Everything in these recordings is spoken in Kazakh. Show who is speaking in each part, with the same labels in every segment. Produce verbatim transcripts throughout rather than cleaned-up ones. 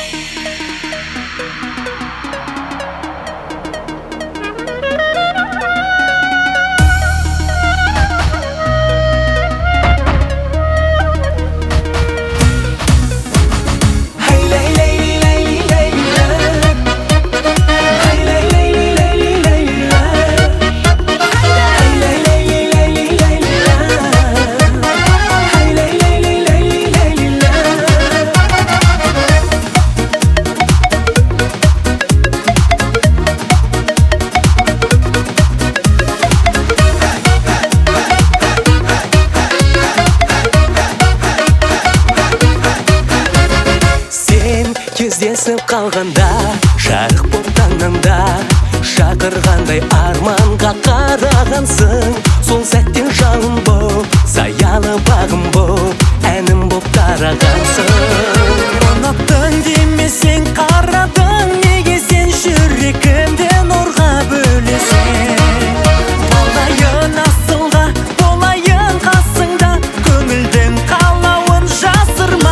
Speaker 1: Кездесіп қалғанда, жарық боп таңнамда, шақырғандай арманға қарағансың. Сол сәттен жалын боп, саялы бағым боп, әнім боп тарағансың. Ұнаттың демесең қарадың, неге сен жүрегімді нұрға бөлесің? Болайын асылға, болайын қасыңда, көңілдің қалауын жасырма.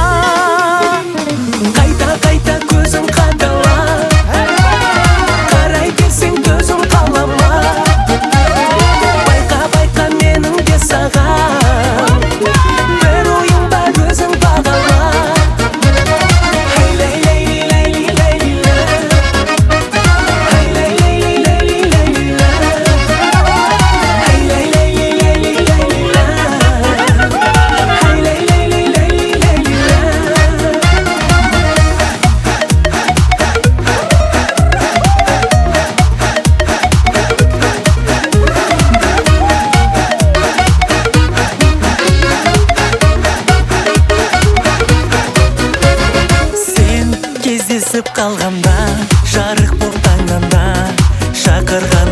Speaker 1: Кездесіп қалғанда, жарық боп таңнамда, шақырған